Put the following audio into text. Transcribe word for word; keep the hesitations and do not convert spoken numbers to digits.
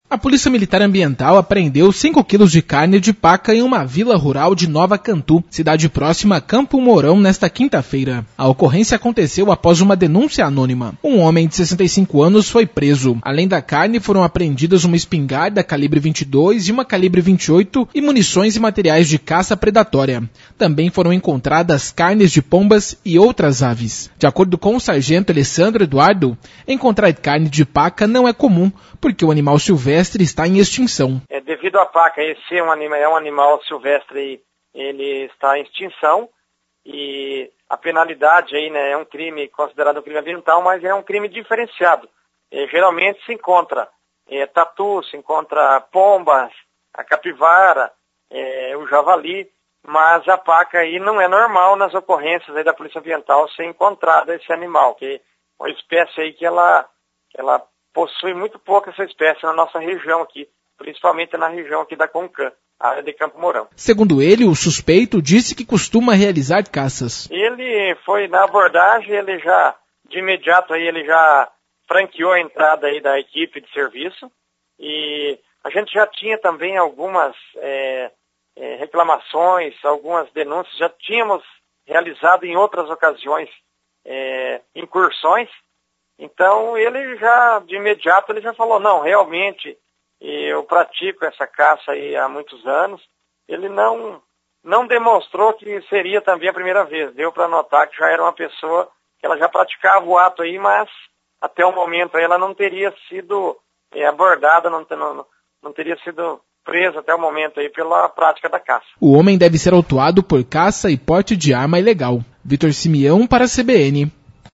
A Polícia Militar Ambiental apreendeu cinco quilos de carne de paca em uma vila rural de Nova Cantu, cidade próxima a Campo Mourão, nesta quinta-feira. A ocorrência aconteceu após uma denúncia anônima. Um homem de sessenta e cinco anos foi preso. Além da carne, foram apreendidas uma espingarda calibre vinte e dois e uma calibre vinte e oito e munições e materiais de caça predatória. Também foram encontradas carnes de pombas e outras aves. De acordo com o sargento Alessandro Eduardo, encontrar carne de paca não é comum, porque o animal silvestre está em extinção. É, devido à paca ser um animal, é um animal silvestre, ele está em extinção e a penalidade aí, né, é um crime considerado um crime ambiental, mas é um crime diferenciado. É, geralmente se encontra é, tatu, se encontra pombas, a capivara, é, o javali, mas a paca aí não é normal nas ocorrências aí da Polícia Ambiental ser encontrada esse animal, que é uma espécie aí que ela, ela possui muito pouco essa espécie na nossa região aqui, principalmente na região aqui da Concam, a área de Campo Mourão. Segundo ele, o suspeito disse que costuma realizar caças. Ele foi na abordagem, ele já, de imediato aí, ele já franqueou a entrada aí da equipe de serviço e a gente já tinha também algumas é, é, reclamações, algumas denúncias, já tínhamos realizado em outras ocasiões é, incursões. Então, ele já, de imediato, ele já falou, não, realmente, eu pratico essa caça aí há muitos anos. Ele não, não demonstrou que seria também a primeira vez. Deu para notar que já era uma pessoa que ela já praticava o ato aí, mas até o momento aí ela não teria sido é, abordada, não, não, não teria sido presa até o momento aí pela prática da caça. O homem deve ser autuado por caça e porte de arma ilegal. Vitor Simeão para a C B N.